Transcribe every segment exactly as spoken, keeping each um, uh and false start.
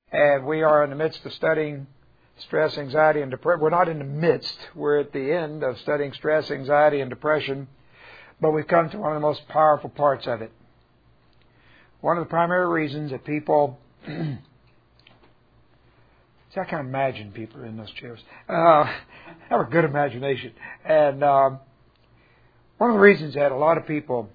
And we are in the midst of studying stress, anxiety, and depression. We're not in the midst. We're at the end of studying stress, anxiety, and depression. But we've come to one of the most powerful parts of it. One of the primary reasons that people... See, I can imagine people in those chairs. Uh, have a good imagination. And um, one of the reasons that a lot of people,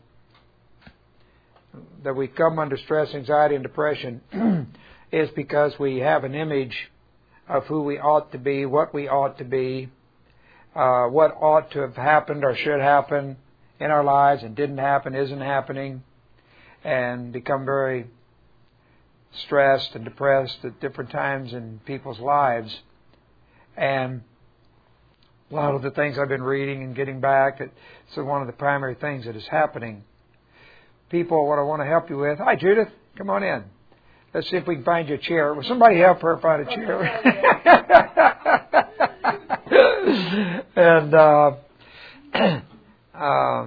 that we come under stress, anxiety, and depression is because we have an image of who we ought to be, what we ought to be, uh, what ought to have happened or should happen in our lives and didn't happen, isn't happening, and become very stressed and depressed at different times in people's lives. And a lot of the things I've been reading and getting back, it's one of the primary things that is happening. People, what I want to help you with, hi Judith, come on in. Let's see if we can find you a chair. Will somebody help her find a chair? and uh, uh,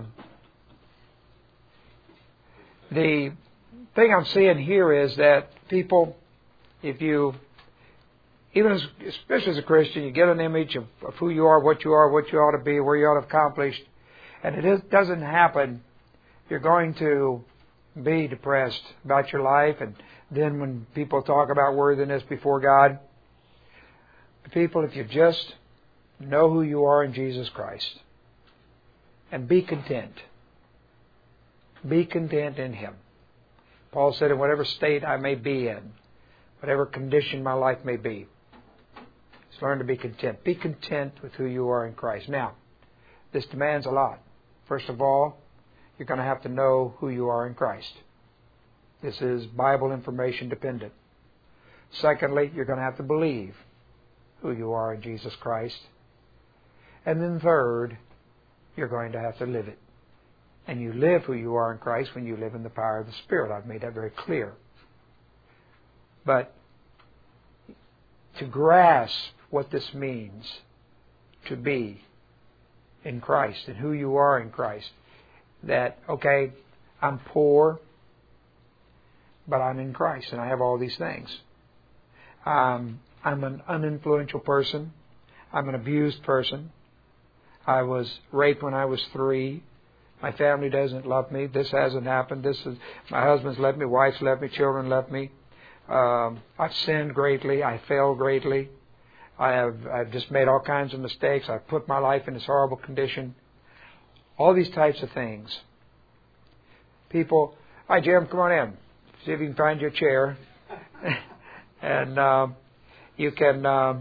the thing I'm seeing here is that people, if you, even as, especially as a Christian, you get an image of, of who you are, what you are, what you ought to be, where you ought to have accomplished, and it is, doesn't happen, you're going to be depressed about your life. And then when people talk about worthiness before God, people, if you just know who you are in Jesus Christ and be content, be content in Him. Paul said, in whatever state I may be in, whatever condition my life may be, just learn to be content. Be content with who you are in Christ. Now, this demands a lot. First of all, you're going to have to know who you are in Christ. This is Bible information dependent. Secondly, you're going to have to believe who you are in Jesus Christ. And then third, you're going to have to live it. And you live who you are in Christ when you live in the power of the Spirit. I've made that very clear. But to grasp what this means to be in Christ and who you are in Christ, that, okay, I'm poor, but I'm in Christ and I have all these things. Um, I'm an uninfluential person. I'm an abused person. I was raped when I was three. My family doesn't love me. This hasn't happened. This is my husband's left me, wife's left me, children left me. Um, I've sinned greatly. I failed greatly. I have I've just made all kinds of mistakes. I've put my life in this horrible condition. All these types of things. People, hi Jim, come on in. See if you can find your chair. and uh, you can uh,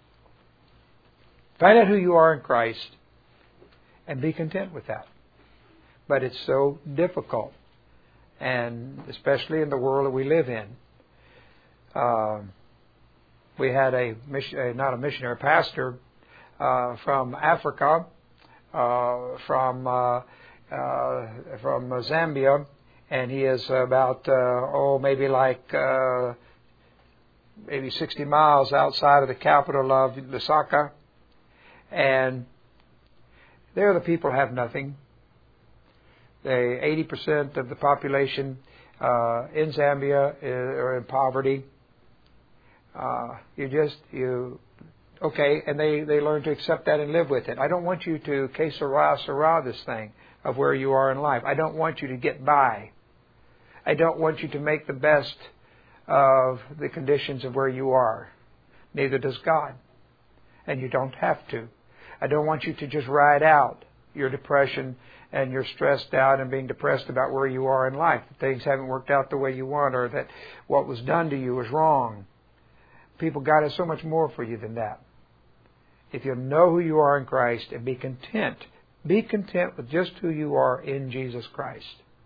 find out who you are in Christ and be content with that. But it's so difficult, and especially in the world that we live in. Uh, we had a, mission, not a missionary, a pastor uh, from Africa, uh, from uh, uh, from Zambia, and he is about uh, oh maybe like uh, maybe sixty miles outside of the capital of Lusaka, and there the people have nothing. They, eighty percent of the population uh, in Zambia is, are in poverty. Uh, you just, you, okay, and they, they learn to accept that and live with it. I don't want you to que sera, sera this thing of where you are in life. I don't want you to get by. I don't want you to make the best of the conditions of where you are. Neither does God. And you don't have to. I don't want you to just ride out your depression and you're stressed out and being depressed about where you are in life, that things haven't worked out the way you want, or that what was done to you was wrong. People, God has so much more for you than that. If you know who you are in Christ and be content, be content with just who you are in Jesus Christ.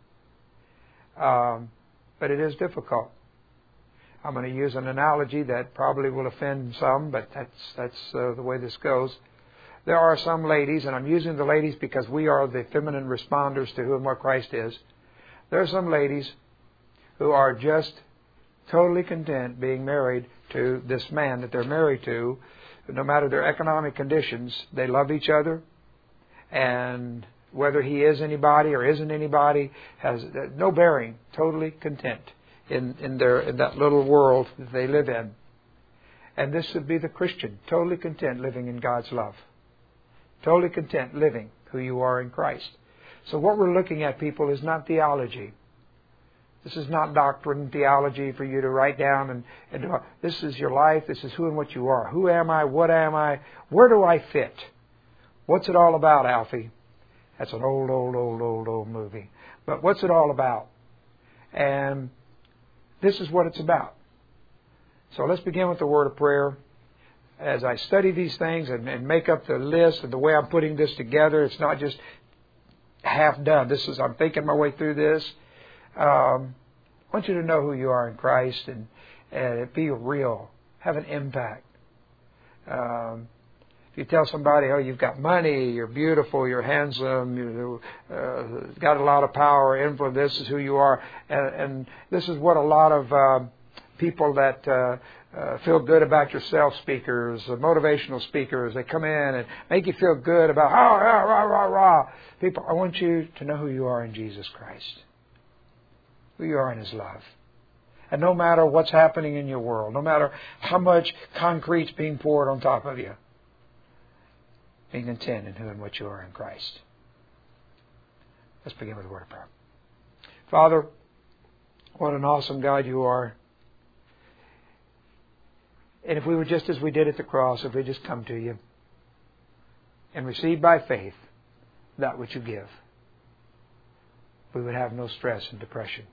Um, but it is difficult. I'm going to use an analogy that probably will offend some, but that's that's uh, the way this goes. There are some ladies, and I'm using the ladies because we are the feminine responders to who and what Christ is. There are some ladies who are just totally content being married to this man that they're married to. No matter their economic conditions, they love each other. And whether he is anybody or isn't anybody has no bearing. Totally content in, in, their, in that little world that they live in. And this would be the Christian, totally content living in God's love. Totally content living who you are in Christ. So what we're looking at, people, is not theology. This is not doctrine, theology for you to write down. and, and do, This is your life. This is who and what you are. Who am I? What am I? Where do I fit? What's it all about, Alfie? That's an old, old, old, old, old movie. But what's it all about? And this is what it's about. So let's begin with the word of prayer. As I study these things and, and make up the list and the way I'm putting this together, it's not just half done. This is, I'm thinking my way through this. Um, I want you to know who you are in Christ and, and be real. Have an impact. Um, if you tell somebody, oh, you've got money, you're beautiful, you're handsome, you've uh, got a lot of power, influence, this is who you are. And, and this is what a lot of uh, people that uh, uh, feel good about yourself speakers, uh, motivational speakers, they come in and make you feel good about, oh, rah, rah, rah, rah. People, I want you to know who you are in Jesus Christ. Who you are in His love. And no matter what's happening in your world, no matter how much concrete's being poured on top of you, being content in who and what you are in Christ. Let's begin with a word of prayer. Father, what an awesome God you are. And if we were just as we did at the cross, if we just come to you and receive by faith that which you give, we would have no stress and depression.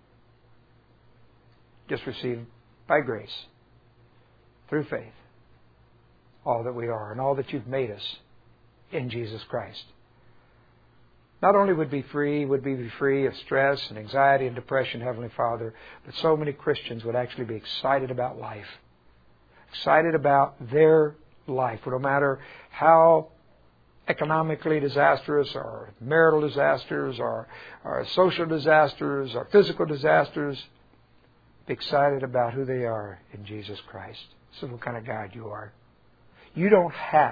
Just receive by grace, through faith, all that we are and all that you've made us in Jesus Christ. Not only would be free, would be free of stress and anxiety and depression, Heavenly Father, but so many Christians would actually be excited about life. Excited about their life, no matter how economically disastrous or marital disasters or, or social disasters or physical disasters. Be excited about who they are in Jesus Christ. This is what kind of God you are. You don't have,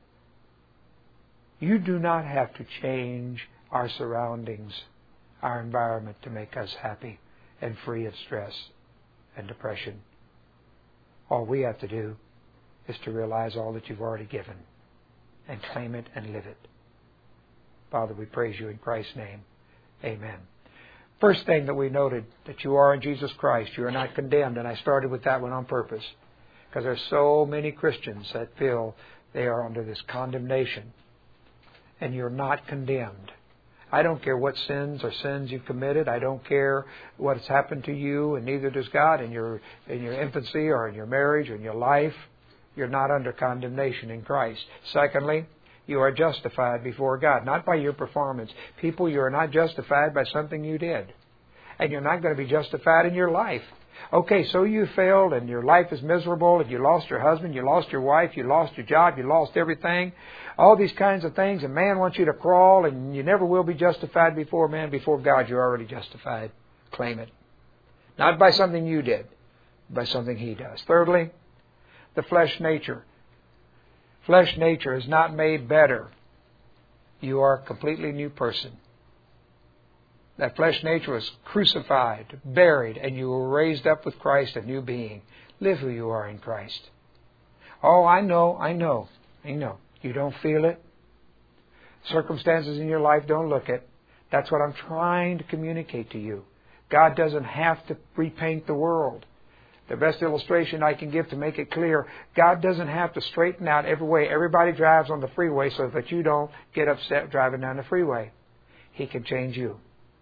you do not have to change our surroundings, our environment to make us happy and free of stress and depression. All we have to do is to realize all that you've already given and claim it and live it. Father, we praise you in Christ's name. Amen. First thing that we noted, that you are in Jesus Christ. You are not condemned. And I started with that one on purpose. Because there's so many Christians that feel they are under this condemnation. And you're not condemned. I don't care what sins or sins you've committed. I don't care what has happened to you, and neither does God in your in your infancy or in your marriage or in your life. You're not under condemnation in Christ. Secondly, you are justified before God, not by your performance. People, you are not justified by something you did. And you're not going to be justified in your life. Okay, so you failed and your life is miserable and you lost your husband, you lost your wife, you lost your job, you lost everything. All these kinds of things, and man wants you to crawl, and you never will be justified before man. Before God, you're already justified. Claim it. Not by something you did, by something He does. Thirdly, the flesh nature. Flesh nature is not made better. You are a completely new person. That flesh nature was crucified, buried, and you were raised up with Christ, a new being. Live who you are in Christ. Oh, I know, I know, I know. You don't feel it. Circumstances in your life don't look it. That's what I'm trying to communicate to you. God doesn't have to repaint the world. The best illustration I can give to make it clear, God doesn't have to straighten out every way everybody drives on the freeway so that you don't get upset driving down the freeway. He can change you.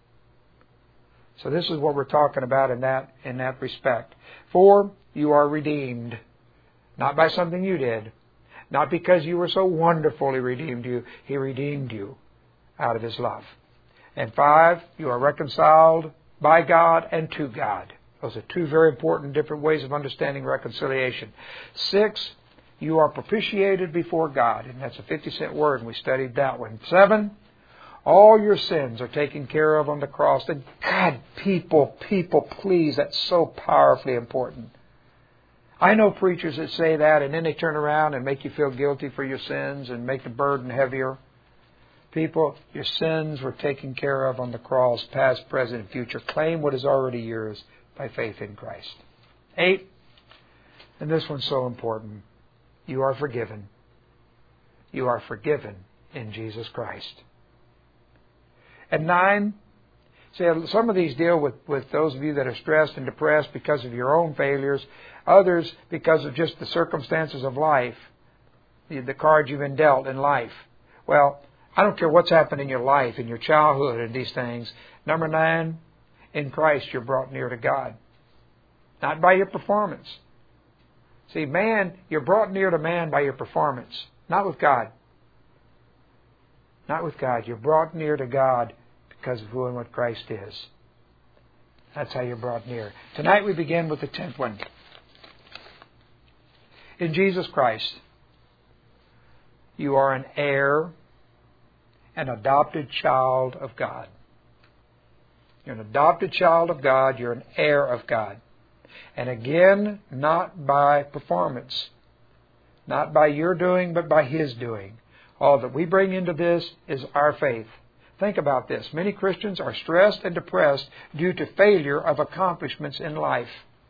So this is what we're talking about in that in that respect. For you are redeemed, not by something you did, not because you were so wonderful He redeemed you. He redeemed you out of His love. And five, you are reconciled by God and to God. Those are two very important different ways of understanding reconciliation. Six, you are propitiated before God. And that's a fifty cent word, and we studied that one. Seven, all your sins are taken care of on the cross. And God, people, people, please, that's so powerfully important. I know preachers that say that, and then they turn around and make you feel guilty for your sins and make the burden heavier. People, your sins were taken care of on the cross, past, present, and future. Claim what is already yours by faith in Christ. Eight, and this one's so important, you are forgiven. You are forgiven in Jesus Christ. And nine, see, some of these deal with, with those of you that are stressed and depressed because of your own failures. Others because of just the circumstances of life, the, the cards you've been dealt in life. Well, I don't care what's happened in your life, in your childhood, and these things. Number nine, in Christ you're brought near to God. Not by your performance. See, man, you're brought near to man by your performance. Not with God. Not with God. You're brought near to God because of who and what Christ is. That's how you're brought near. Tonight we begin with the tenth one. In Jesus Christ, you are an heir, an adopted child of God. You're an adopted child of God. You're an heir of God. And again, not by performance. Not by your doing, but by His doing. All that we bring into this is our faith. Think about this. Many Christians are stressed and depressed due to failure of accomplishments in life.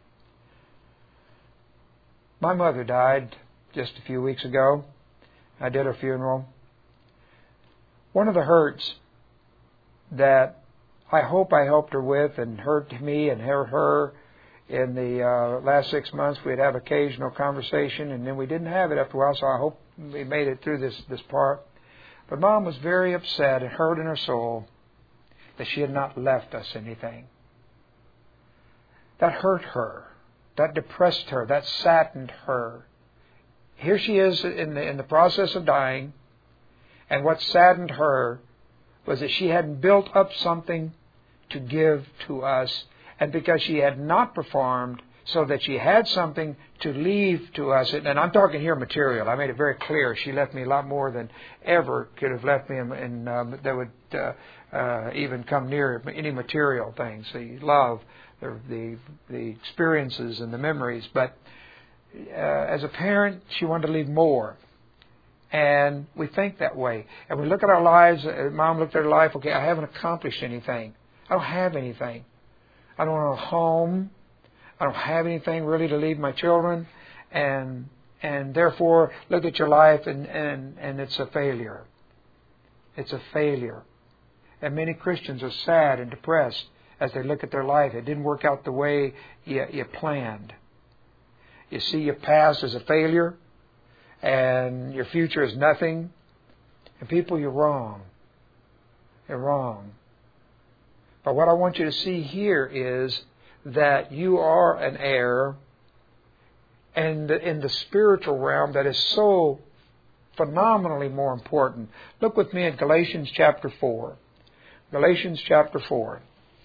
My mother died just a few weeks ago. I did her funeral. One of the hurts that I hope I helped her with and hurt me and hurt her in the uh, last six months, we'd have occasional conversation, and then we didn't have it after a while, so I hope we made it through this, this part. But Mom was very upset and hurt in her soul that she had not left us anything. That hurt her. That depressed her. That saddened her. Here she is in the, in the process of dying, and what saddened her was that she hadn't built up something to give to us, and because she had not performed so that she had something to leave to us. And I'm talking here material. I made it very clear. She left me a lot more than ever could have left me in, in um, that would uh, uh, even come near any material things. The love, the, the, the experiences and the memories. But uh, as a parent, she wanted to leave more. And we think that way. And we look at our lives. Uh, Mom looked at her life. Okay, I haven't accomplished anything. I don't have anything. I don't own a home. I don't have anything really to leave my children. And and therefore, look at your life and, and, and it's a failure. It's a failure. And many Christians are sad and depressed as they look at their life. It didn't work out the way you, you planned. You see your past as a failure and your future is nothing. And people, you're wrong. You're wrong. But what I want you to see here is that you are an heir, and in the spiritual realm that is so phenomenally more important. Look with me at Galatians chapter four. Galatians chapter four.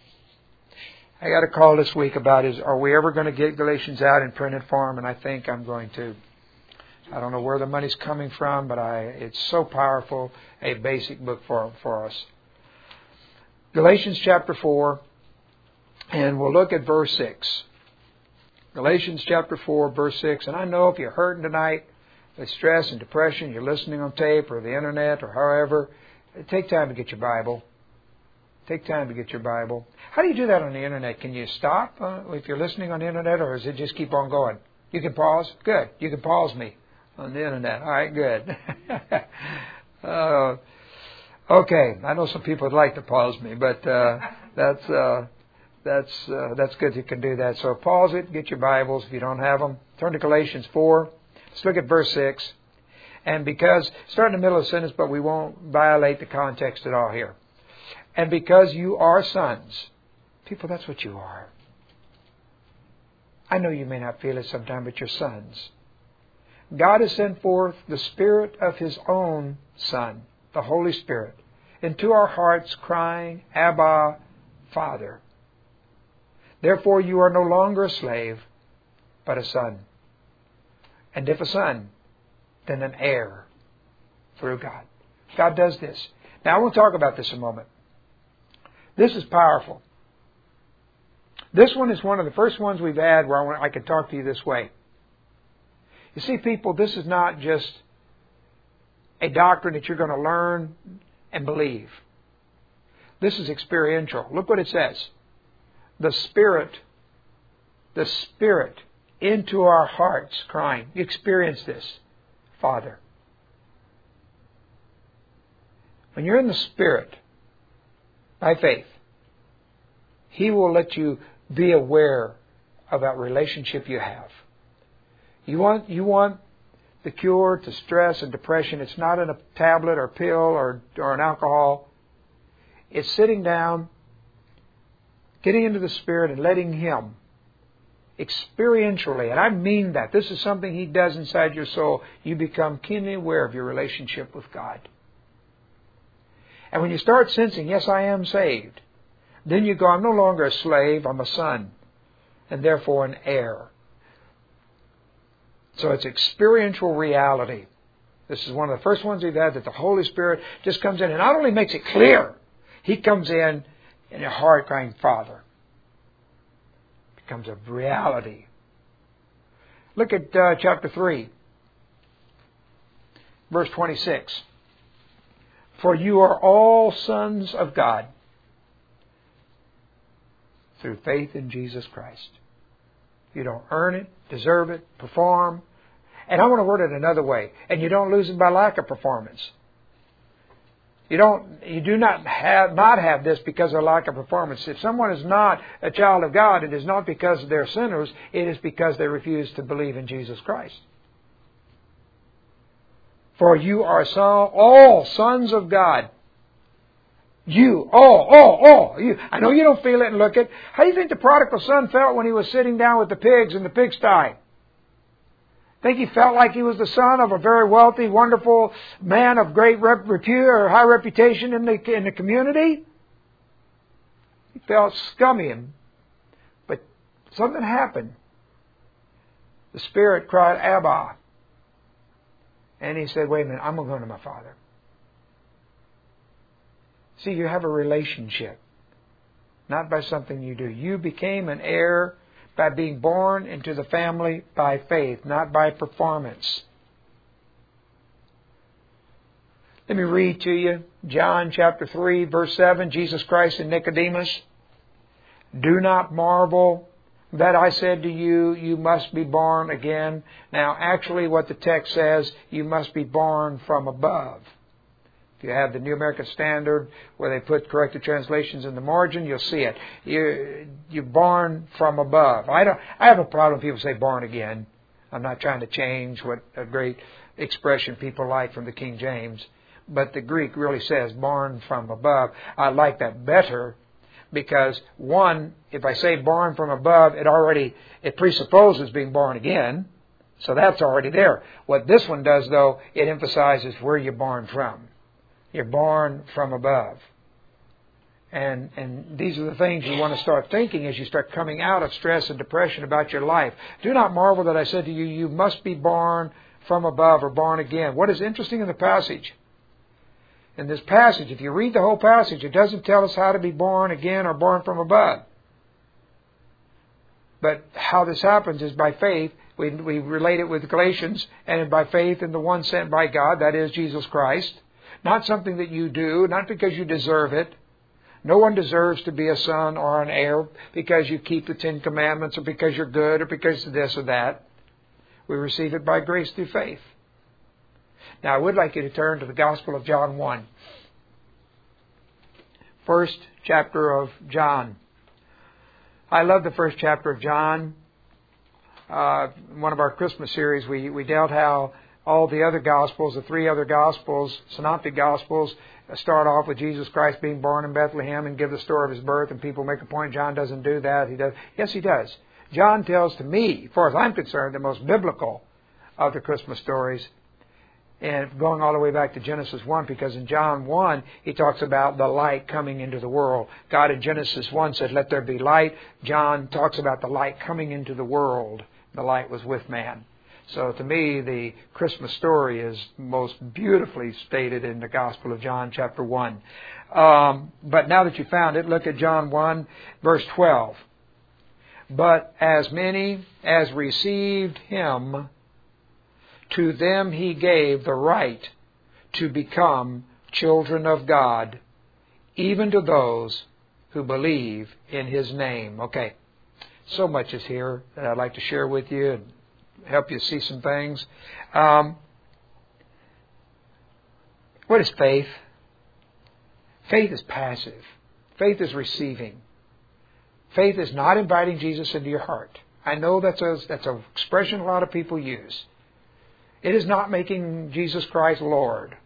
I got a call this week about is are we ever going to get Galatians out in printed form? And I think I'm going to. I don't know where the money's coming from, but I it's so powerful, a basic book for for us. Galatians chapter four, and we'll look at verse six. Galatians chapter four, verse six. And I know if you're hurting tonight with stress and depression, you're listening on tape or the internet or however, take time to get your Bible. Take time to get your Bible. How do you do that on the internet? Can you stop uh, if you're listening on the internet, or does it just keep on going? You can pause? Good. You can pause me on the internet. All right, good. uh, Okay, I know some people would like to pause me, but uh, that's uh, that's uh, that's good. You can do that. So pause it. Get your Bibles if you don't have them. Turn to Galatians four. Let's look at verse six. And because start in the middle of the sentence, but we won't violate the context at all here. And because you are sons, people, that's what you are. I know you may not feel it sometimes, but you're sons. God has sent forth the Spirit of His own Son, the Holy Spirit, into our hearts, crying, Abba, Father. Therefore you are no longer a slave, but a son. And if a son, then an heir through God. God does this. Now I want to talk about this a moment. This is powerful. This one is one of the first ones we've had where I, want, I can talk to you this way. You see, people, this is not just a doctrine that you're going to learn and believe. This is experiential. Look what it says. The Spirit the Spirit into our hearts, crying. You experience this, Father. When you're in the Spirit, by faith, He will let you be aware of that relationship you have. You want, you want the cure to stress and depression. It's not in a tablet or pill or, or an alcohol. It's sitting down, getting into the Spirit and letting Him experientially, and I mean that. This is something He does inside your soul. You become keenly aware of your relationship with God. And when you start sensing, yes, I am saved, then you go, I'm no longer a slave, I'm a son, and therefore an heir. So it's experiential reality. This is one of the first ones we've had, that the Holy Spirit just comes in and not only makes it clear, He comes in in your heart crying, Father. It becomes a reality. Look at uh, chapter three, verse twenty-six. For you are all sons of God through faith in Jesus Christ. You don't earn it, deserve it, perform. And I want to word it another way. And you don't lose it by lack of performance. You don't. You do not have not have this because of lack of performance. If someone is not a child of God, it is not because they're sinners. It is because they refuse to believe in Jesus Christ. For you are so, all sons of God. You, all, all, all. You. I know you don't feel it and look at. How do you think the prodigal son felt when he was sitting down with the pigs in the pigsty? Think he felt like he was the son of a very wealthy, wonderful man of great repute or high reputation in the in the community? He felt scummy, but something happened. The Spirit cried, Abba. And he said, wait a minute, I'm going to my Father. See, you have a relationship, not by something you do. You became an heir by being born into the family by faith, not by performance. Let me read to you John chapter three, verse seven, Jesus Christ and Nicodemus. Do not marvel that I said to you, you must be born again. Now, actually what the text says, you must be born from above. If you have the New American Standard where they put corrected translations in the margin, you'll see it. You, you're born from above. I don't. I have a problem when people say born again. I'm not trying to change what a great expression people like from the King James. But the Greek really says born from above. I like that better because, one, if I say born from above, it already, it presupposes being born again. So that's already there. What this one does, though, it emphasizes where you're born from. You're born from above. And and these are the things you want to start thinking as you start coming out of stress and depression about your life. Do not marvel that I said to you, you must be born from above or born again. What is interesting in the passage? In this passage, if you read the whole passage, it doesn't tell us how to be born again or born from above. But how this happens is by faith. We, we relate it with Galatians, and by faith in the one sent by God, that is Jesus Christ. Not something that you do, not because you deserve it. No one deserves to be a son or an heir because you keep the Ten Commandments or because you're good or because of this or that. We receive it by grace through faith. Now, I would like you to turn to the Gospel of John one. First chapter of John. I love the first chapter of John. Uh, in one of our Christmas series, we, we dealt how all the other Gospels, the three other Gospels, Synoptic Gospels, start off with Jesus Christ being born in Bethlehem and give the story of His birth, and people make a point John doesn't do that. He does. Yes, he does. John tells to me, as far as I'm concerned, the most biblical of the Christmas stories, and going all the way back to Genesis one, because in John one, he talks about the light coming into the world. God in Genesis one said, let there be light. John talks about the light coming into the world. The light was with man. So to me, the Christmas story is most beautifully stated in the Gospel of John, chapter one. Um, but now that you found it, look at John one, verse twelve. But as many as received Him, to them He gave the right to become children of God, even to those who believe in His name. Okay, So much is here that I'd like to share with you and help you see some things. Um, what is faith? Faith is passive. Faith is receiving. Faith is not inviting Jesus into your heart. I know that's a, that's an expression a lot of people use. It is not making Jesus Christ Lord.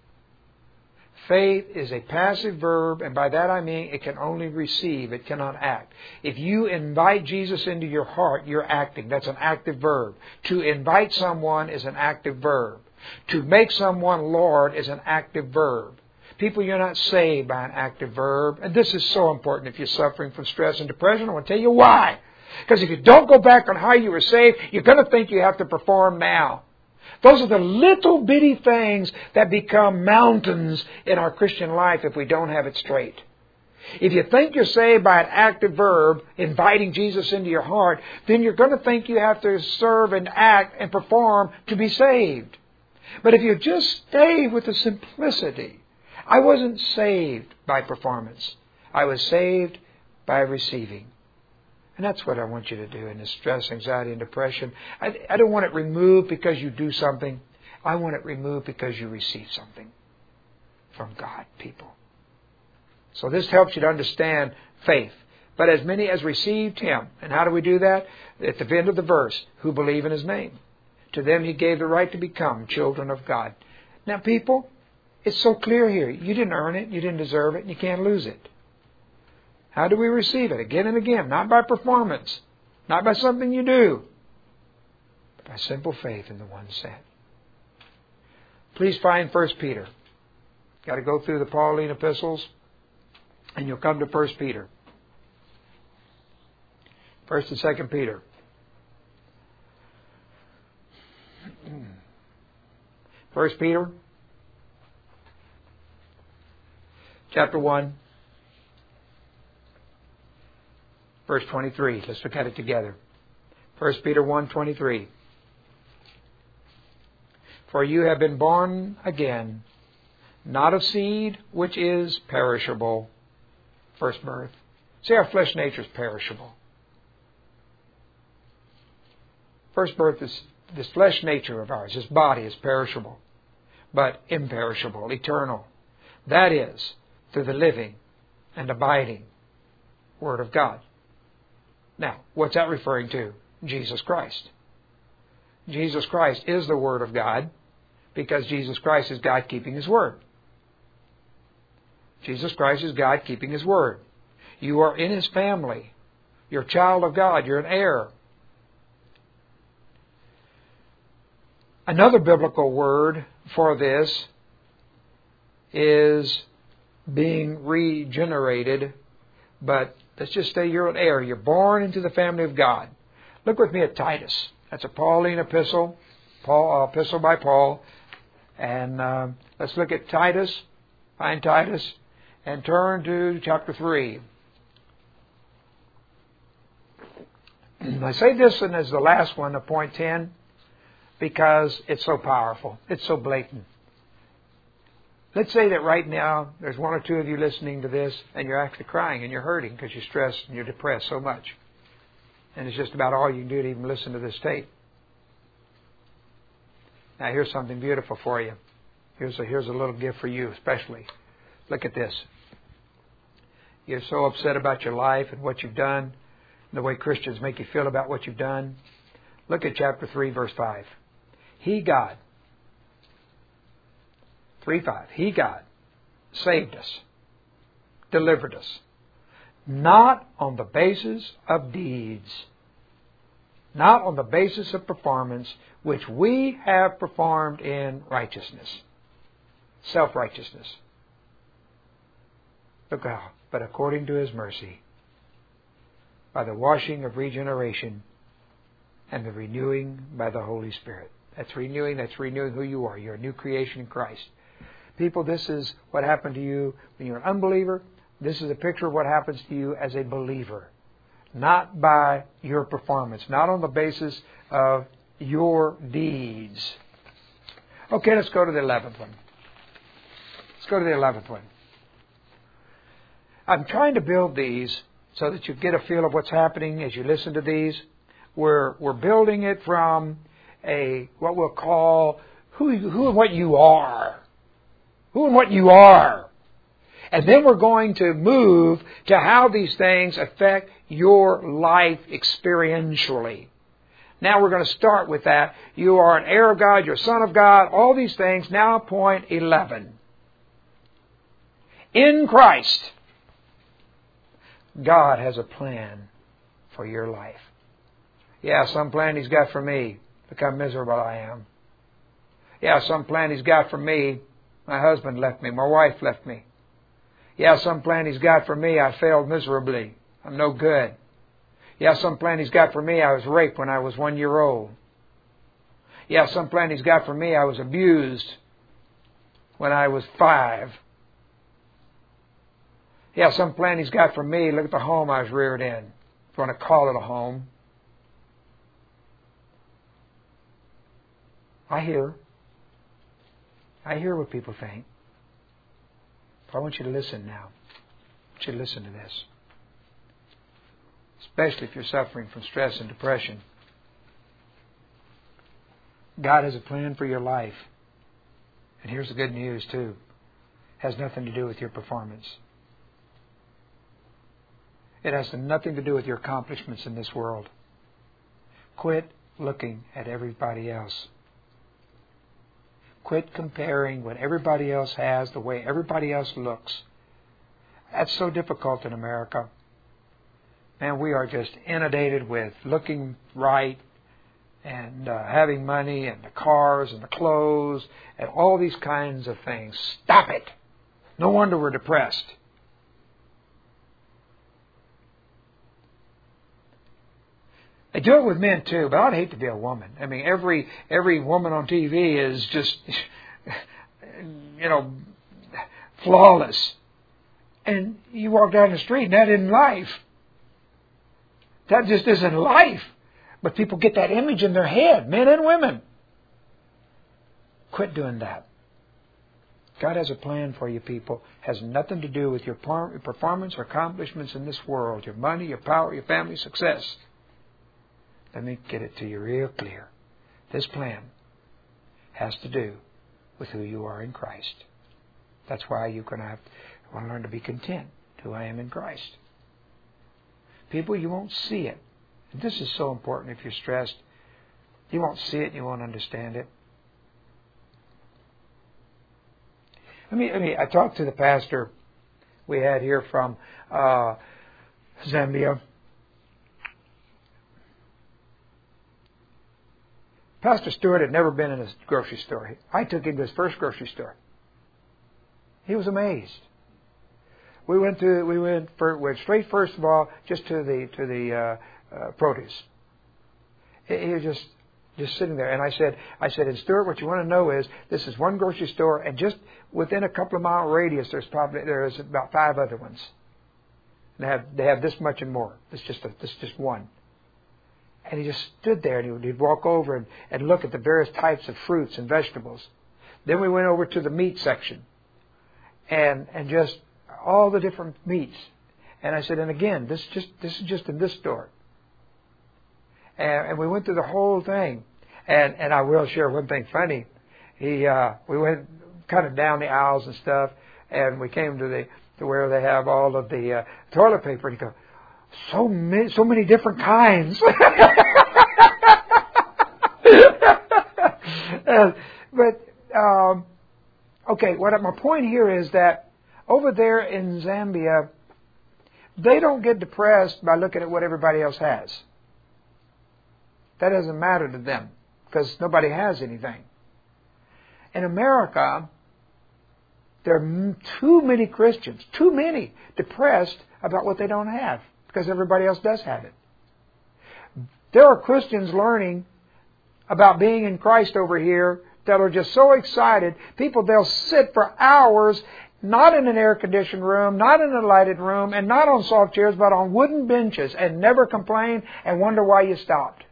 Faith is a passive verb, and by that I mean it can only receive. It cannot act. If you invite Jesus into your heart, you're acting. That's an active verb. To invite someone is an active verb. To make someone Lord is an active verb. People, you're not saved by an active verb. And this is so important if you're suffering from stress and depression. I want to tell you why. Because if you don't go back on how you were saved, you're going to think you have to perform now. Those are the little bitty things that become mountains in our Christian life if we don't have it straight. If you think you're saved by an active verb, inviting Jesus into your heart, then you're going to think you have to serve and act and perform to be saved. But if you just stay with the simplicity, I wasn't saved by performance. I was saved by receiving. And that's what I want you to do in this stress, anxiety, and depression. I, I don't want it removed because you do something. I want it removed because you receive something from God, people. So this helps you to understand faith. But as many as received Him. And how do we do that? At the end of the verse, who believe in His name. To them He gave the right to become children of God. Now, people, it's so clear here. You didn't earn it, you didn't deserve it, and you can't lose it. How do we receive it? Again and again. Not by performance. Not by something you do. But by simple faith in the one sent. Please find First Peter. Got to go through the Pauline epistles. And you'll come to First Peter. First and Second Peter. First Peter. Chapter one. Verse twenty-three. Let's look at it together. First Peter one twenty-three. For you have been born again, not of seed which is perishable. First birth. See, our flesh nature is perishable. First birth is this flesh nature of ours. This body is perishable, but imperishable, eternal. That is, through the living and abiding Word of God. Now, what's that referring to? Jesus Christ. Jesus Christ is the Word of God because Jesus Christ is God keeping His Word. Jesus Christ is God keeping His Word. You are in His family. You're a child of God. You're an heir. Another biblical word for this is being regenerated, but let's just say you're an heir. You're born into the family of God. Look with me at Titus. That's a Pauline epistle, Paul, uh, epistle by Paul. And uh, let's look at Titus. Find Titus and turn to chapter three. I say this and as the last one, of point ten, because it's so powerful. It's so blatant. Let's say that right now there's one or two of you listening to this and you're actually crying and you're hurting because you're stressed and you're depressed so much. And it's just about all you can do to even listen to this tape. Now here's something beautiful for you. Here's a, here's a little gift for you especially. Look at this. You're so upset about your life and what you've done, and the way Christians make you feel about what you've done. Look at chapter three, verse five. He, God, three five, He, God, saved us, delivered us, not on the basis of deeds, not on the basis of performance, which we have performed in righteousness, self-righteousness. Look how, but according to His mercy, by the washing of regeneration and the renewing by the Holy Spirit. That's renewing, that's renewing who you are. You're a new creation in Christ. People, this is what happened to you when you're an unbeliever. This is a picture of what happens to you as a believer. Not by your performance, not on the basis of your deeds. Okay, let's go to the eleventh one. Let's go to the eleventh one. I'm trying to build these so that you get a feel of what's happening as you listen to these. We're we're building it from a what we'll call who who and what you are, who and what you are, and then we're going to move to how these things affect your life experientially. Now we're going to start with that. You are an heir of God, you're a son of God, all these things. Now point eleven. In Christ, God has a plan for your life. Yeah, some plan He's got for me. Look how miserable I am. Yeah, some plan He's got for me. My husband left me. My wife left me. Yeah, some plan He's got for me. I failed miserably. I'm no good. Yeah, some plan He's got for me. I was raped when I was one year old. Yeah, some plan He's got for me. I was abused when I was five. Yeah, some plan He's got for me. Look at the home I was reared in. If you want to call it a home. I hear. I hear what people think. But I want you to listen now. I want you to listen to this. Especially if you're suffering from stress and depression. God has a plan for your life. And here's the good news too. It has nothing to do with your performance. It has nothing to do with your accomplishments in this world. Quit looking at everybody else. Quit comparing what everybody else has, the way everybody else looks. That's so difficult in America. Man, we are just inundated with looking right and uh, having money and the cars and the clothes and all these kinds of things. Stop it! No wonder we're depressed. They do it with men too, but I'd hate to be a woman. I mean, every every woman on T V is just, you know, flawless. And you walk down the street and that isn't life. That just isn't life. But people get that image in their head, men and women. Quit doing that. God has a plan for you, people. It has nothing to do with your performance or accomplishments in this world. Your money, your power, your family, success. Let me get it to you real clear. This plan has to do with who you are in Christ. That's why you're going to have to want to learn to be content who I am in Christ. People, you won't see it. And this is so important if you're stressed. You won't see it and you won't understand it. Let me, let me, I talked to the pastor we had here from uh, Zambia. Pastor Stewart had never been in a grocery store. I took him to his first grocery store. He was amazed. We went to we went for, went straight first of all just to the to the uh, uh, produce. He, he was just just sitting there, and I said I said, and Stewart, what you want to know is this is one grocery store, and just within a couple of mile radius, there's probably there's about five other ones. They have they have this much and more. It's just a, it's just one. And he just stood there, and he would, he'd walk over and, and look at the various types of fruits and vegetables. Then we went over to the meat section, and and just all the different meats. And I said, and again, this just this is just in this store. And, and we went through the whole thing. And and I will share one thing funny. He uh, we went kind of down the aisles and stuff, and we came to the to where they have all of the uh, toilet paper, and he goes, So many, so many different kinds. uh, but um, okay, what my point here is that over there in Zambia, they don't get depressed by looking at what everybody else has. That doesn't matter to them because nobody has anything. In America, there are too many Christians, too many depressed about what they don't have, because everybody else does have it. There are Christians learning about being in Christ over here that are just so excited. People, they'll sit for hours, not in an air-conditioned room, not in a lighted room, and not on soft chairs, but on wooden benches, and never complain and wonder why you stopped.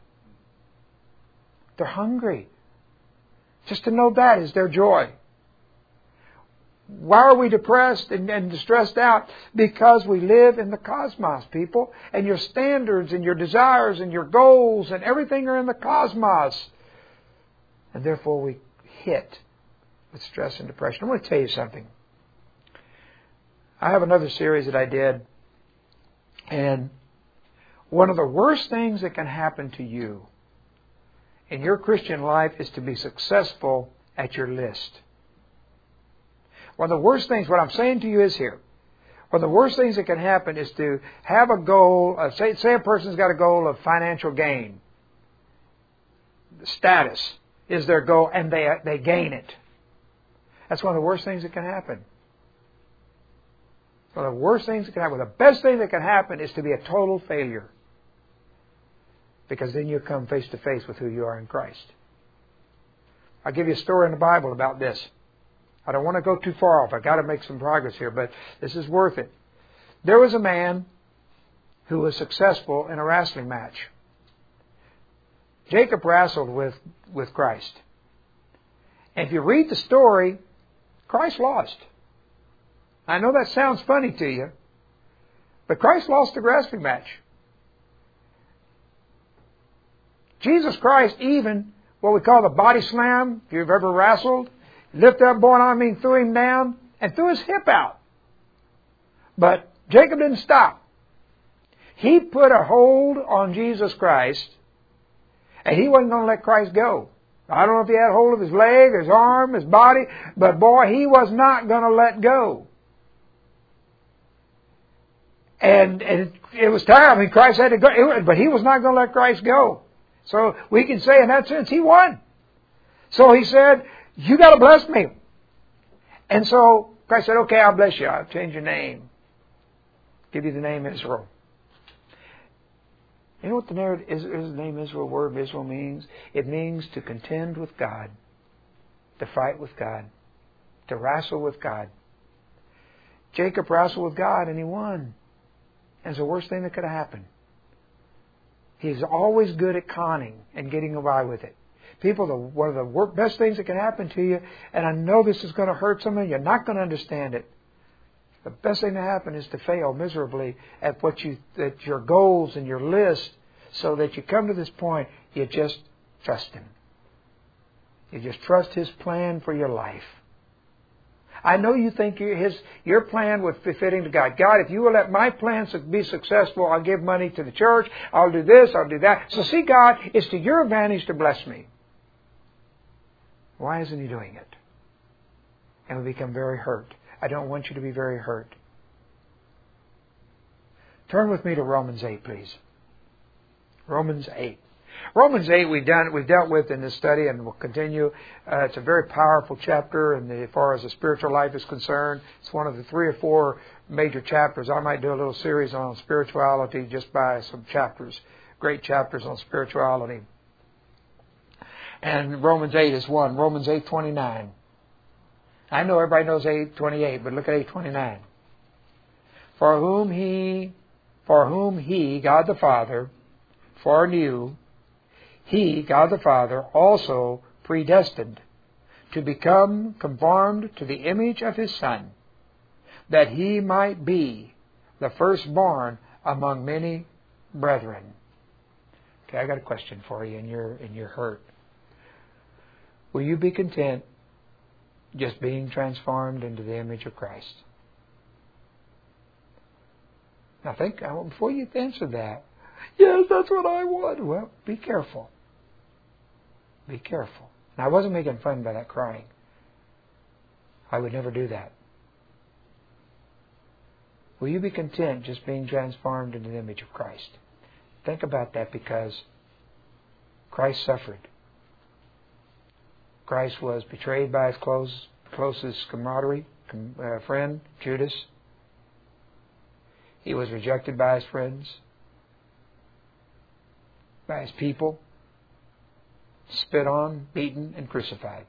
They're hungry. Just to know that is their joy. Why are we depressed and, and stressed out? Because we live in the cosmos, people. And your standards and your desires and your goals and everything are in the cosmos. And therefore we hit with stress and depression. I want to tell you something. I have another series that I did. And one of the worst things that can happen to you in your Christian life is to be successful at your list. One of the worst things, what I'm saying to you is here, one of the worst things that can happen is to have a goal, of, say, say a person's got a goal of financial gain. Status is their goal, and they, they gain it. That's one of the worst things that can happen. One of the worst things that can happen. The best thing that can happen is to be a total failure. Because then you come face to face with who you are in Christ. I'll give you a story in the Bible about this. I don't want to go too far off. I've got to make some progress here, but this is worth it. There was a man who was successful in a wrestling match. Jacob wrestled with, with Christ. And if you read the story, Christ lost. I know that sounds funny to you, but Christ lost the wrestling match. Jesus Christ, even what we call the body slam, if you've ever wrestled, lift up boy, I mean, threw him down and threw his hip out. But Jacob didn't stop. He put a hold on Jesus Christ, and he wasn't going to let Christ go. I don't know if he had hold of his leg, his arm, his body, but boy, he was not going to let go. And, and it, it was time. I mean, Christ had to go, but he was not going to let Christ go. So we can say in that sense, he won. So he said, you got to bless me. And so Christ said, okay, I'll bless you. I'll change your name. Give you the name Israel. You know what the narrative is, is the name Israel, word Israel means? It means to contend with God, to fight with God, to wrestle with God. Jacob wrestled with God and he won. And it's the worst thing that could have happened. He's always good at conning and getting by with it. People, the, one of the worst, best things that can happen to you, and I know this is going to hurt some of you, you're not going to understand it. The best thing to happen is to fail miserably at what you, at your goals and your list, so that you come to this point, you just trust Him. You just trust His plan for your life. I know you think his, your plan was befitting to God. God, if you will let my plans be successful, I'll give money to the church, I'll do this, I'll do that. So see, God, it's to your advantage to bless me. Why isn't He doing it? And we become very hurt. I don't want you to be very hurt. Turn with me to Romans eight, please. Romans eight. Romans eight we've done we've dealt with in this study, and we'll continue. Uh, it's a very powerful chapter, and as far as the spiritual life is concerned, it's one of the three or four major chapters. I might do a little series on spirituality just by some chapters, great chapters on spirituality. And Romans eight is one. Romans eight twenty-nine. I know everybody knows eight twenty-eight, but look at eight twenty-nine. For whom He, for whom He, God the Father, foreknew, He, God the Father, also predestined to become conformed to the image of His Son, that He might be the firstborn among many brethren. Okay, I got a question for you in your in your hurt. Will you be content just being transformed into the image of Christ? Now think, before you answer that, yes, that's what I want. Well, be careful. Be careful. Now, I wasn't making fun by that crying. I would never do that. Will you be content just being transformed into the image of Christ? Think about that, because Christ suffered. Christ was betrayed by His close, closest camaraderie, uh, friend, Judas. He was rejected by His friends, by His people, spit on, beaten, and crucified.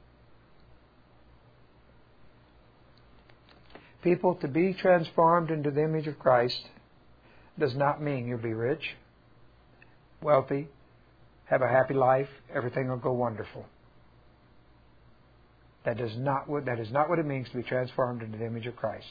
People, to be transformed into the image of Christ does not mean you'll be rich, wealthy, have a happy life, everything will go wonderful. That does not what that is not what it means to be transformed into the image of Christ.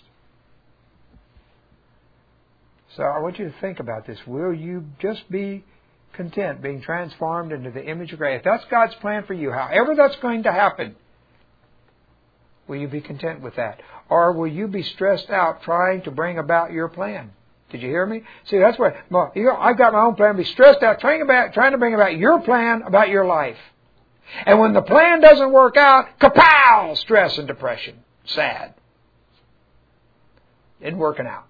So I want you to think about this. Will you just be content being transformed into the image of Christ? If that's God's plan for you, however that's going to happen, will you be content with that? Or will you be stressed out trying to bring about your plan? Did you hear me? See, that's where well, you know, I've got my own plan. Be stressed out trying about trying to bring about your plan about your life. And when the plan doesn't work out, kapow! Stress and depression. Sad. Isn't working out.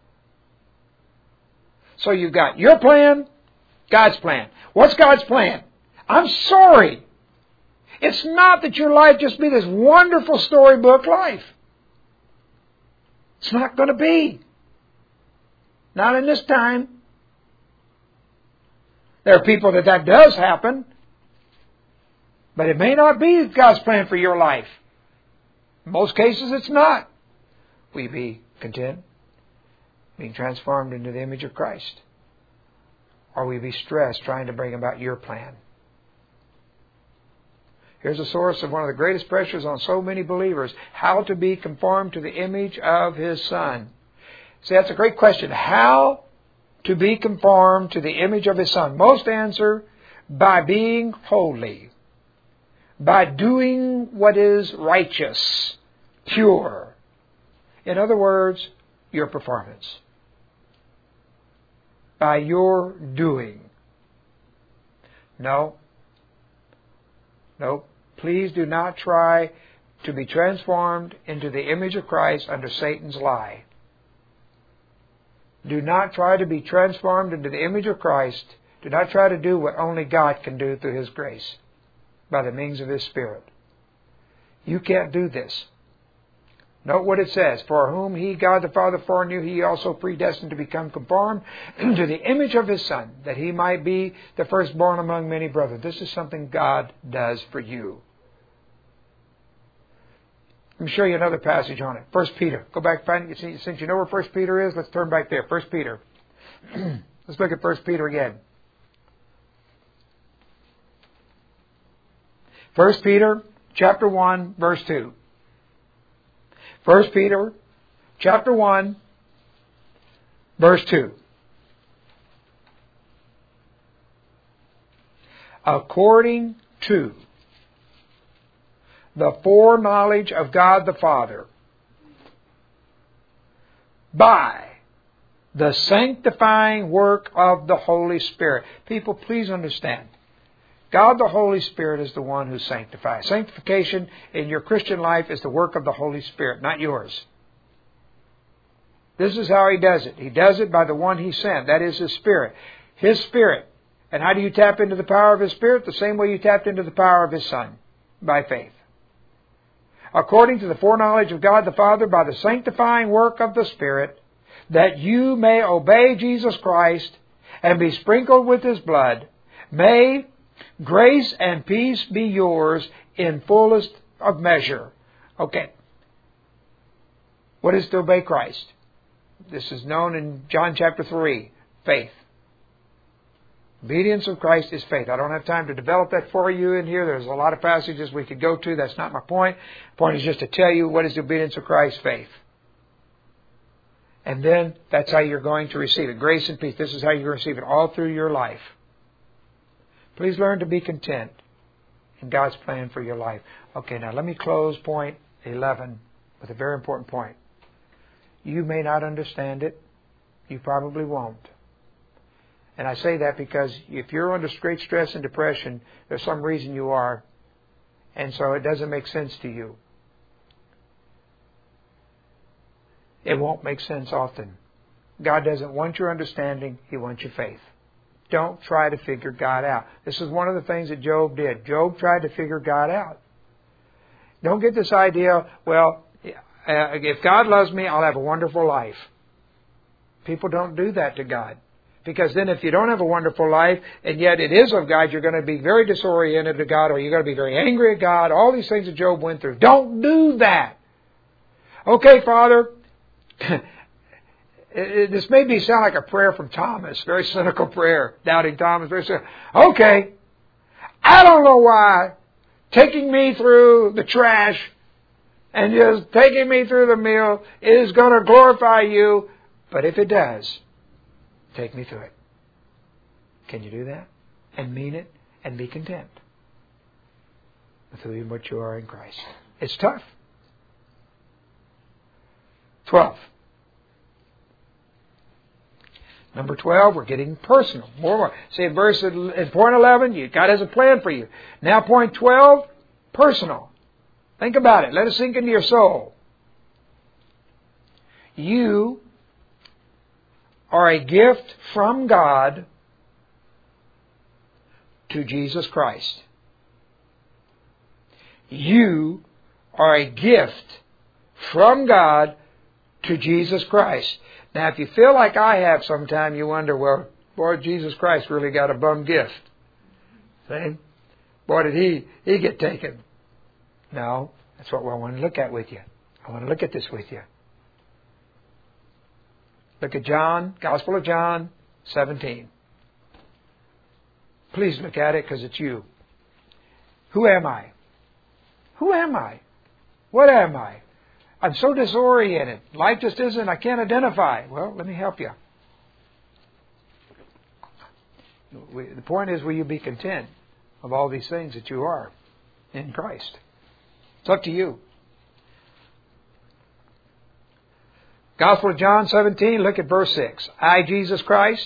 So you've got your plan, God's plan. What's God's plan? I'm sorry. It's not that your life just be this wonderful storybook life. It's not going to be. Not in this time. There are people that that does happen. But it may not be God's plan for your life. In most cases, it's not. Will you be content being transformed into the image of Christ? Or will you be stressed trying to bring about your plan? Here's a source of one of the greatest pressures on so many believers. How to be conformed to the image of His Son. See, that's a great question. How to be conformed to the image of His Son? Most answer, by being holy. By doing what is righteous, pure. In other words, your performance. By your doing. No. No. Please do not try to be transformed into the image of Christ under Satan's lie. Do not try to be transformed into the image of Christ. Do not try to do what only God can do through His grace. By the means of His Spirit. You can't do this. Note what it says. For whom He, God the Father, foreknew, He also predestined to become conformed to the image of His Son, that He might be the firstborn among many brothers. This is something God does for you. Let me show you another passage on it. First Peter. Go back, find it. Since you know where First Peter is, let's turn back there. First Peter. Let's look at First Peter again. First Peter chapter one, verse two. First Peter chapter one, verse two. According to the foreknowledge of God the Father, by the sanctifying work of the Holy Spirit. People, please understand. God the Holy Spirit is the one who sanctifies. Sanctification in your Christian life is the work of the Holy Spirit, not yours. This is how He does it. He does it by the one He sent. That is His Spirit. His Spirit. And how do you tap into the power of His Spirit? The same way you tapped into the power of His Son. By faith. According to the foreknowledge of God the Father, by the sanctifying work of the Spirit, that you may obey Jesus Christ and be sprinkled with His blood, may grace and peace be yours in fullest of measure. Okay. What is to obey Christ? This is known in John chapter three. Faith. Obedience of Christ is faith. I don't have time to develop that for you in here. There's a lot of passages we could go to. That's not my point. The point is just to tell you what is the obedience of Christ, faith. And then that's how you're going to receive it. Grace and peace. This is how you're going to receive it all through your life. Please learn to be content in God's plan for your life. Okay, now let me close point eleven with a very important point. You may not understand it. You probably won't. And I say that because if you're under great stress and depression, there's some reason you are. And so it doesn't make sense to you. It won't make sense often. God doesn't want your understanding. He wants your faith. Don't try to figure God out. This is one of the things that Job did. Job tried to figure God out. Don't get this idea, well, if God loves me, I'll have a wonderful life. People don't do that to God. Because then if you don't have a wonderful life, and yet it is of God, you're going to be very disoriented to God, or you're going to be very angry at God, all these things that Job went through. Don't do that. Okay, Father, this made me sound like a prayer from Thomas, very cynical prayer, doubting Thomas. Very cynical. Okay, I don't know why taking me through the trash and just taking me through the meal is going to glorify you. But if it does, take me through it. Can you do that? And mean it and be content with who and what you are in Christ. It's tough. Twelve. Number twelve, we're getting personal. More, more. See, in verse in point eleven, you, God has a plan for you. Now, point twelve, personal. Think about it. Let it sink into your soul. You are a gift from God to Jesus Christ. You are a gift from God to Jesus Christ. Now, if you feel like I have sometime, you wonder, well, boy, Jesus Christ really got a bum gift. See? Boy, did he, he get taken. No, that's what I want to look at with you. I want to look at this with you. Look at John, Gospel of John, seventeen. Please look at it because it's you. Who am I? Who am I? What am I? I'm so disoriented. Life just isn't, I can't identify. Well, let me help you. The point is, will you be content of all these things that you are in Christ? It's up to you. Gospel of John seventeen, look at verse six. I, Jesus Christ,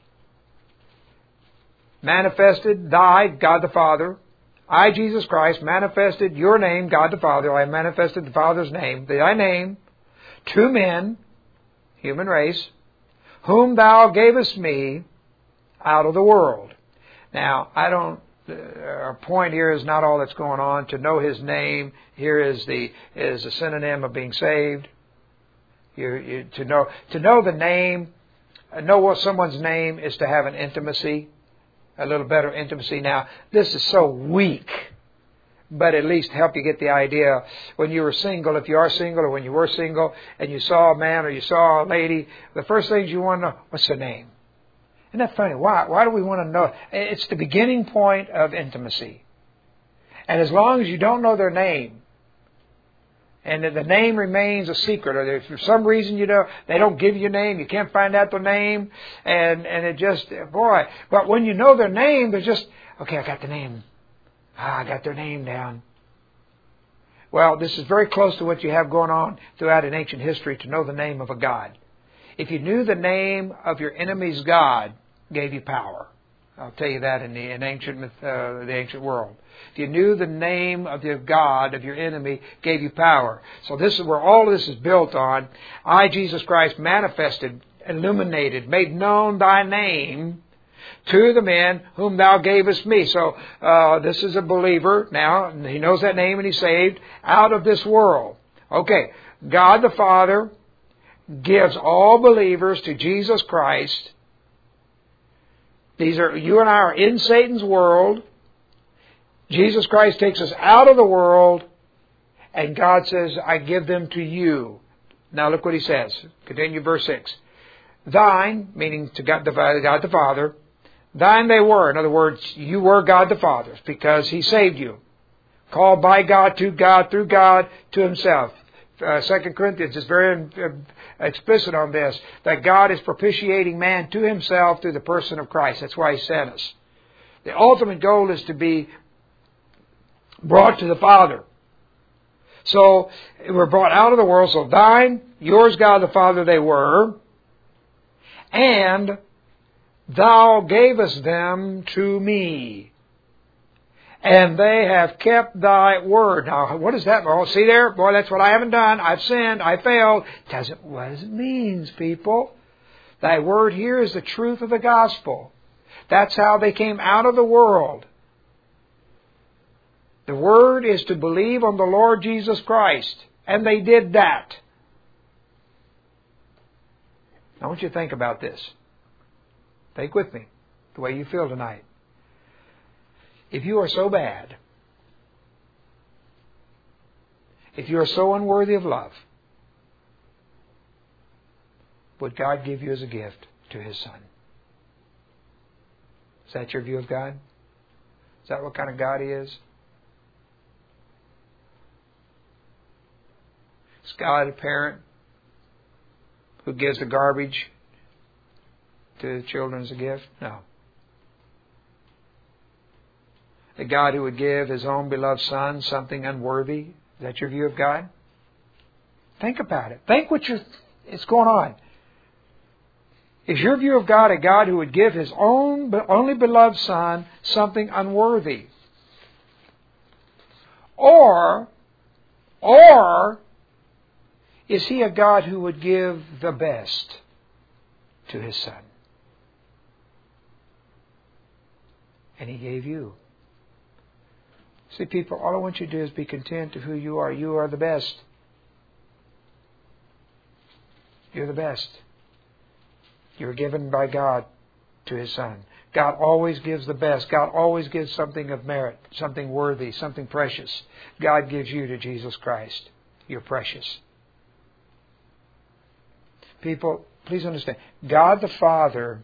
manifested thy, God the Father. I, Jesus Christ, manifested your name, God the Father. I manifested the Father's name, thy name, to men, human race, whom thou gavest me out of the world. Now, I don't, uh, our point here is not all that's going on. To know His name here is the is a synonym of being saved. You, you, to know to know the name, uh, know what someone's name is to have an intimacy. A little better intimacy. Now, this is so weak, but at least help you get the idea. When you were single, if you are single, or when you were single, and you saw a man or you saw a lady, the first things you want to know, what's their name? Isn't that funny? Why? Why do we want to know? It's the beginning point of intimacy. And as long as you don't know their name, and the name remains a secret, or if for some reason you know they don't give you a name, you can't find out their name, and and it just, boy. But when you know their name, they're just, okay, I got the name. Ah, I got their name down. Well, this is very close to what you have going on throughout in ancient history, to know the name of a god. If you knew the name of your enemy's god, gave you power. I'll tell you that in the in ancient uh, the ancient world. If you knew the name of your God, of your enemy, gave you power. So this is where all of this is built on. I, Jesus Christ, manifested, illuminated, made known thy name to the men whom thou gavest me. So uh, this is a believer now. He knows that name and he's saved out of this world. Okay, God the Father gives all believers to Jesus Christ. These are, you and I are in Satan's world. Jesus Christ takes us out of the world, and God says, I give them to you. Now look what He says. Continue verse six. Thine, meaning to God the, God the Father, thine they were. In other words, you were God the Father's because He saved you. Called by God, to God, through God, to Himself. Uh, Second Corinthians is very uh, explicit on this, that God is propitiating man to Himself through the person of Christ. That's why He sent us. The ultimate goal is to be brought to the Father. So we're brought out of the world. So thine, yours, God the Father, they were, and thou gavest them to me. And they have kept thy word. Now, what is that? Oh, see there? Boy, that's what I haven't done. I've sinned. I failed. Doesn't, what does it mean, people? Thy word here is the truth of the gospel. That's how they came out of the world. The word is to believe on the Lord Jesus Christ. And they did that. I want you to think about this. Think with me, the way you feel tonight. If you are so bad, if you are so unworthy of love, would God give you as a gift to His Son? Is that your view of God? Is that what kind of God He is? Is God a parent who gives the garbage to the children as a gift? No. The God who would give His own beloved Son something unworthy? Is that your view of God? Think about it. Think what you're, it's going on. Is your view of God a God who would give His own only beloved Son something unworthy? Or, or is He a God who would give the best to His Son? And He gave you. See, people, all I want you to do is be content to who you are. You are the best. You're the best. You were given by God to His Son. God always gives the best. God always gives something of merit, something worthy, something precious. God gives you to Jesus Christ. You're precious. People, please understand. God the Father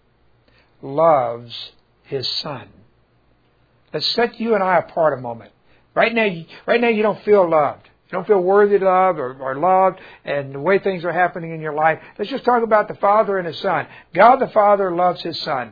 loves His Son. Let's set you and I apart a moment. Right now, right now you don't feel loved. You don't feel worthy of love or, or loved and the way things are happening in your life. Let's just talk about the Father and His Son. God the Father loves His Son.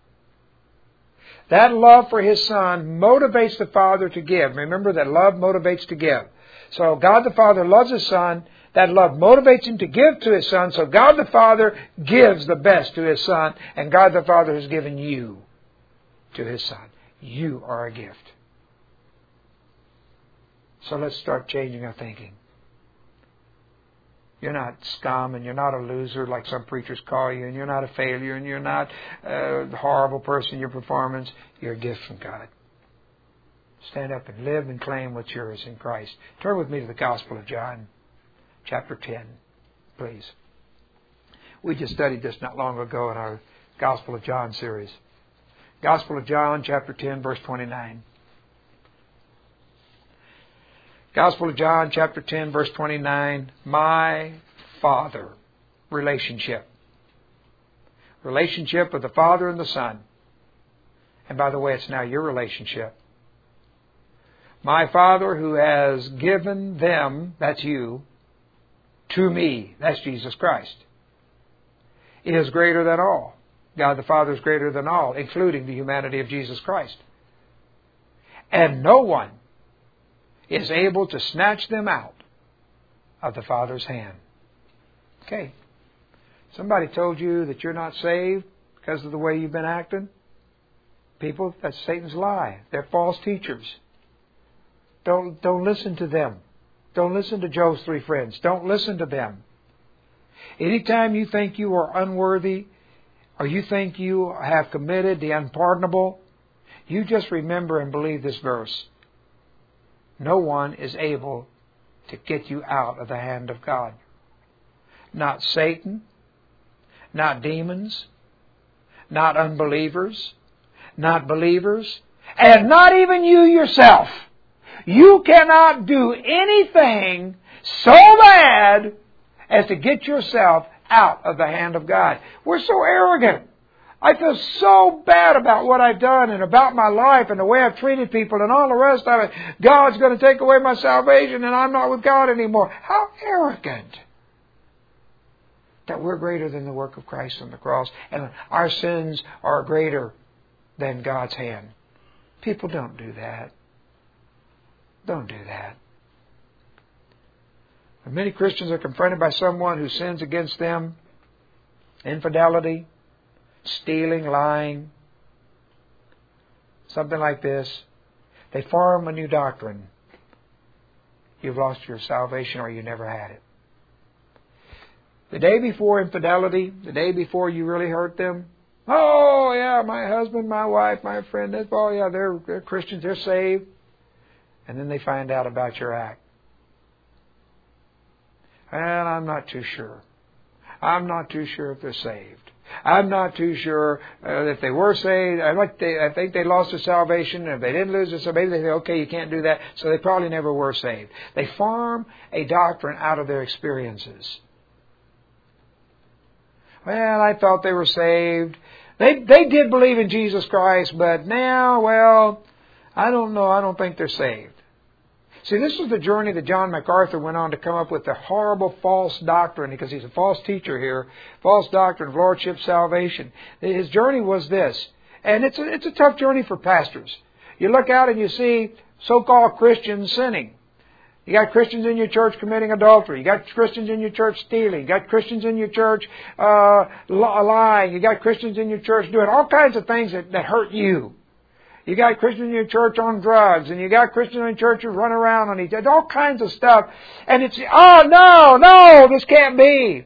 That love for His Son motivates the Father to give. Remember that love motivates to give. So God the Father loves His Son. That love motivates Him to give to His Son. So God the Father gives the best to His Son. And God the Father has given you to His Son. You are a gift. So let's start changing our thinking. You're not scum and you're not a loser like some preachers call you, and you're not a failure and you're not a horrible person in your performance. You're a gift from God. Stand up and live and claim what's yours in Christ. Turn with me to the Gospel of John, chapter ten, please. We just studied this not long ago in our Gospel of John series. Gospel of John, chapter ten, verse twenty-nine. Gospel of John, chapter ten, verse twenty-nine. My Father. Relationship. Relationship with the Father and the Son. And by the way, it's now your relationship. My Father who has given them, that's you, to me, that's Jesus Christ, is greater than all. God the Father is greater than all, including the humanity of Jesus Christ. And no one is able to snatch them out of the Father's hand. Okay. Somebody told you that you're not saved because of the way you've been acting? People, that's Satan's lie. They're false teachers. Don't, don't listen to them. Don't listen to Joe's three friends. Don't listen to them. Anytime you think you are unworthy, or you think you have committed the unpardonable, you just remember and believe this verse. No one is able to get you out of the hand of God. Not Satan, not demons, not unbelievers, not believers, and not even you yourself. You cannot do anything so bad as to get yourself out of the hand of God. We're so arrogant. I feel so bad about what I've done and about my life and the way I've treated people and all the rest of it. God's going to take away my salvation and I'm not with God anymore. How arrogant. That we're greater than the work of Christ on the cross and our sins are greater than God's hand. People, don't do that. Don't do that. When many Christians are confronted by someone who sins against them, infidelity, stealing, lying, something like this, they form a new doctrine. You've lost your salvation or you never had it. The day before infidelity, the day before you really hurt them, oh yeah, my husband, my wife, my friend, oh yeah, they're, they're Christians, they're saved. And then they find out about your act. And I'm not too sure. I'm not too sure if they're saved. I'm not too sure uh, if they were saved. I, like they, I think they lost their salvation. And if they didn't lose their salvation, they say, okay, you can't do that. So they probably never were saved. They form a doctrine out of their experiences. Well, I thought they were saved. They they did believe in Jesus Christ, but now, well, I don't know. I don't think they're saved. See, this is the journey that John MacArthur went on to come up with the horrible false doctrine, because he's a false teacher here, false doctrine of Lordship salvation. His journey was this, and it's a, it's a tough journey for pastors. You look out and you see so-called Christians sinning. You got Christians in your church committing adultery. You got Christians in your church stealing. You got Christians in your church uh, lying. You got Christians in your church doing all kinds of things that, that hurt you. You got Christians in your church on drugs, and you got Christians in your church who run around on each other. All kinds of stuff. And it's, oh, no, no, this can't be.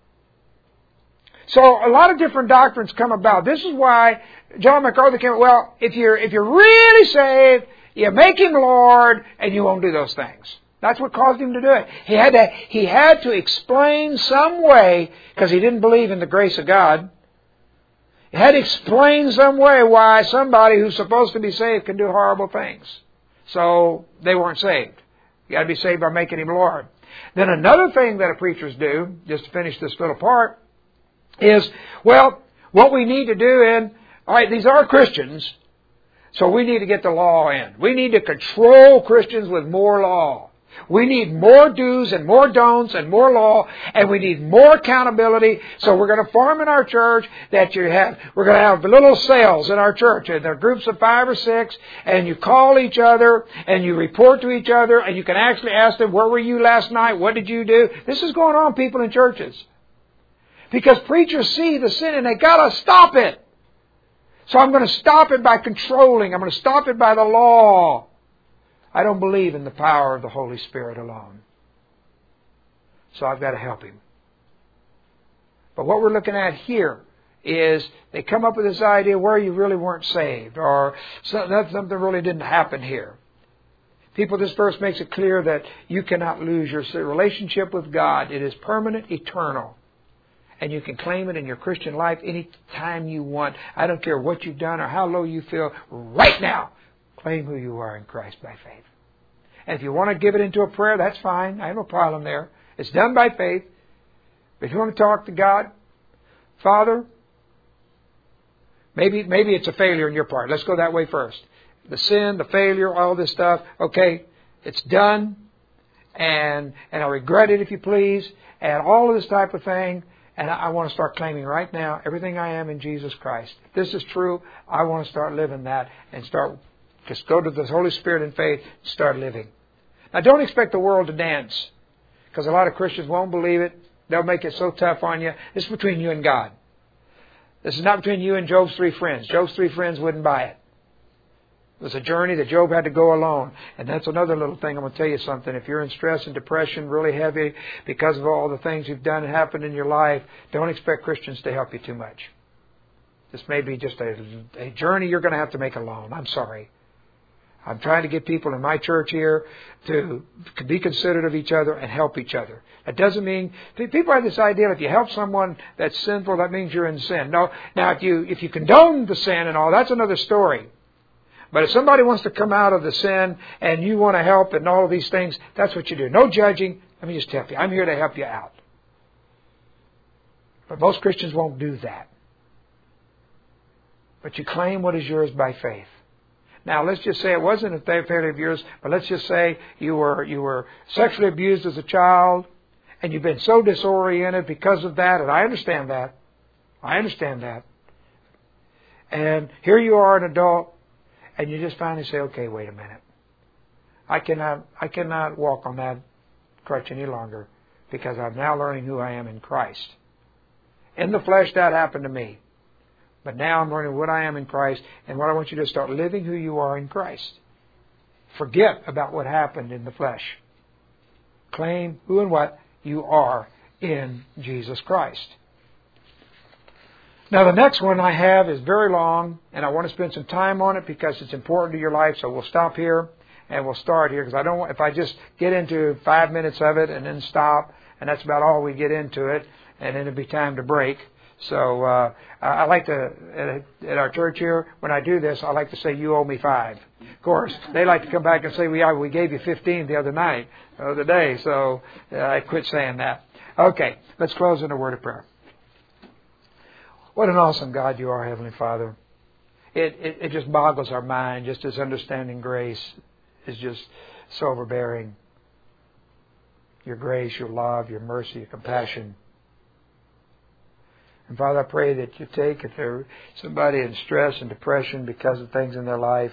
So a lot of different doctrines come about. This is why John MacArthur came, well, if you're, if you're really saved, you make Him Lord, and you won't do those things. That's what caused him to do it. He had to, he had to explain some way, because he didn't believe in the grace of God. He had to explain some way why somebody who's supposed to be saved can do horrible things. So they weren't saved. You got to be saved by making Him Lord. Then another thing that preachers do, just to finish this little part, is, well, what we need to do in, all right, these are Christians, so we need to get the law in. We need to control Christians with more law. We need more do's and more don'ts and more law, and we need more accountability. So we're going to form in our church that you have, we're going to have little cells in our church, and they're groups of five or six, and you call each other, and you report to each other, and you can actually ask them, where were you last night? What did you do? This is going on, people in churches. Because preachers see the sin, and they got to stop it. So I'm going to stop it by controlling. I'm going to stop it by the law. I don't believe in the power of the Holy Spirit alone. So I've got to help him. But what we're looking at here is they come up with this idea where you really weren't saved, or something really didn't happen here. People, this verse makes it clear that you cannot lose your relationship with God. It is permanent, eternal. And you can claim it in your Christian life any time you want. I don't care what you've done or how low you feel right now. Claim who you are in Christ by faith. And if you want to give it into a prayer, that's fine. I have no problem there. It's done by faith. But if you want to talk to God, Father, maybe maybe it's a failure on your part. Let's go that way first. The sin, the failure, all this stuff. Okay, it's done. And, and I regret it, if you please. And all of this type of thing. And I, I want to start claiming right now everything I am in Jesus Christ. If this is true, I want to start living that and start Just go to the Holy Spirit in faith and start living. Now, don't expect the world to dance, because a lot of Christians won't believe it. They'll make it so tough on you. It's between you and God. This is not between you and Job's three friends. Job's three friends wouldn't buy it. It was a journey that Job had to go alone. And that's another little thing. I'm going to tell you something. If you're in stress and depression really heavy because of all the things you've done and happened in your life, don't expect Christians to help you too much. This may be just a, a journey you're going to have to make alone. I'm sorry. I'm trying to get people in my church here to be considerate of each other and help each other. That doesn't mean, people have this idea that if you help someone that's sinful, that means you're in sin. No. Now, if you if you condone the sin and all, that's another story. But if somebody wants to come out of the sin and you want to help and all of these things, that's what you do. No judging. Let me just help you. I'm here to help you out. But most Christians won't do that. But you claim what is yours by faith. Now, let's just say it wasn't a failure of yours, but let's just say you were you were sexually abused as a child, and you've been so disoriented because of that, and I understand that. I understand that. And here you are, an adult, and you just finally say, okay, wait a minute. I cannot I cannot walk on that crutch any longer, because I'm now learning who I am in Christ. In the flesh, that happened to me. But now I'm learning what I am in Christ, and what I want you to do is start living who you are in Christ. Forget about what happened in the flesh. Claim who and what you are in Jesus Christ. Now, the next one I have is very long, and I want to spend some time on it because it's important to your life, so we'll stop here and we'll start here, because I don't want, if I just get into five minutes of it and then stop, and that's about all we get into it, and then it'll be time to break. So uh, I like to, at, at our church here, when I do this, I like to say, you owe me five. Of course, they like to come back and say, we, we gave you fifteen the other night, the other day, so uh, I quit saying that. Okay, let's close in a word of prayer. What an awesome God you are, Heavenly Father. It, it, it just boggles our mind, just as understanding grace is just so overbearing. Your grace, your love, your mercy, your compassion. And Father, I pray that you take, if there's somebody in stress and depression because of things in their life,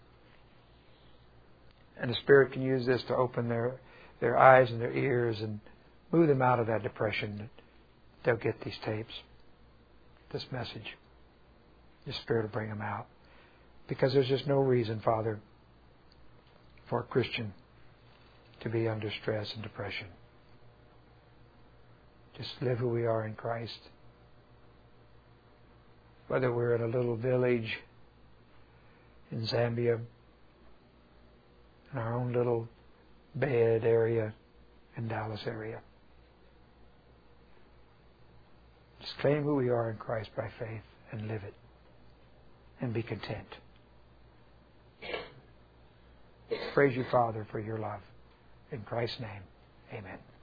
and the Spirit can use this to open their, their eyes and their ears and move them out of that depression, they'll get these tapes, this message. The Spirit will bring them out. Because there's just no reason, Father, for a Christian to be under stress and depression. Just live who we are in Christ. Whether we're in a little village in Zambia, in our own little bed area in Dallas area. Just claim who we are in Christ by faith and live it. And be content. Praise you, Father, for your love. In Christ's name, amen.